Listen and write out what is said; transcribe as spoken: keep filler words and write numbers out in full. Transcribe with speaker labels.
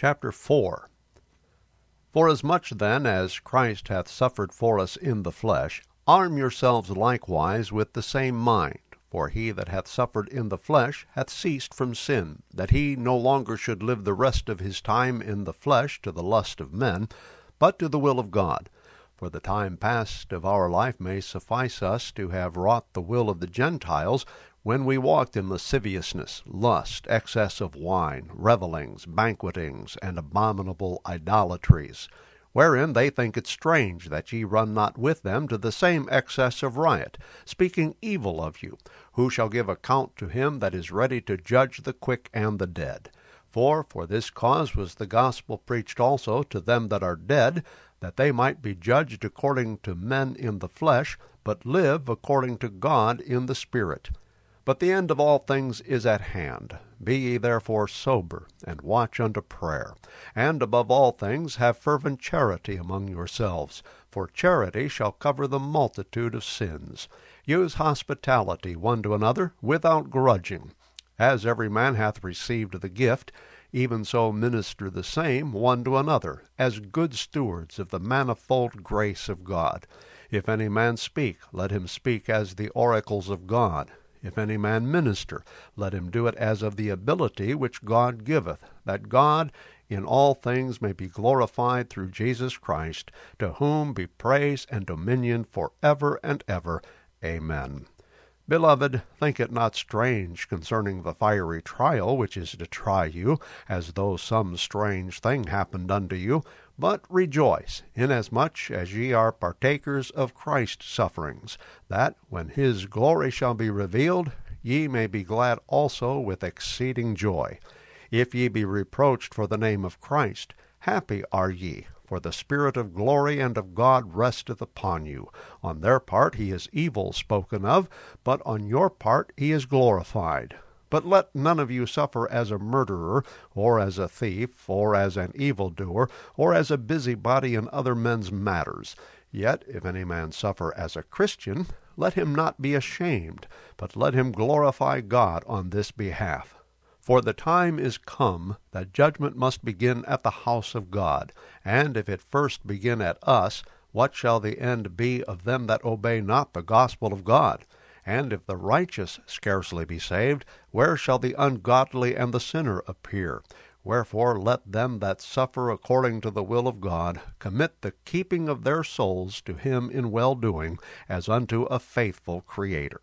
Speaker 1: Chapter four. Forasmuch then as Christ hath suffered for us in the flesh, arm yourselves likewise with the same mind. For he that hath suffered in the flesh hath ceased from sin, that he no longer should live the rest of his time in the flesh to the lust of men, but to the will of God. For the time past of our life may suffice us to have wrought the will of the Gentiles, when we walked in lasciviousness, lust, excess of wine, revellings, banquetings, and abominable idolatries, wherein they think it strange that ye run not with them to the same excess of riot, speaking evil of you, who shall give account to him that is ready to judge the quick and the dead. For for this cause was the gospel preached also to them that are dead, that they might be judged according to men in the flesh, but live according to God in the Spirit. But the end of all things is at hand. Be ye therefore sober, and watch unto prayer. And above all things have fervent charity among yourselves, for charity shall cover the multitude of sins. Use hospitality one to another without grudging. As every man hath received the gift, even so minister the same one to another, as good stewards of the manifold grace of God. If any man speak, let him speak as the oracles of God. If any man minister, let him do it as of the ability which God giveth, that God in all things may be glorified through Jesus Christ, to whom be praise and dominion for ever and ever. Amen. Beloved, think it not strange concerning the fiery trial which is to try you, as though some strange thing happened unto you, but rejoice, inasmuch as ye are partakers of Christ's sufferings, that, when his glory shall be revealed, ye may be glad also with exceeding joy. If ye be reproached for the name of Christ, happy are ye, for the Spirit of glory and of God resteth upon you. On their part he is evil spoken of, but on your part he is glorified. But let none of you suffer as a murderer, or as a thief, or as an evildoer, or as a busybody in other men's matters. Yet if any man suffer as a Christian, let him not be ashamed, but let him glorify God on this behalf. For the time is come that judgment must begin at the house of God. And if it first begin at us, what shall the end be of them that obey not the gospel of God? And if the righteous scarcely be saved, where shall the ungodly and the sinner appear? Wherefore let them that suffer according to the will of God commit the keeping of their souls to him in well-doing, as unto a faithful Creator.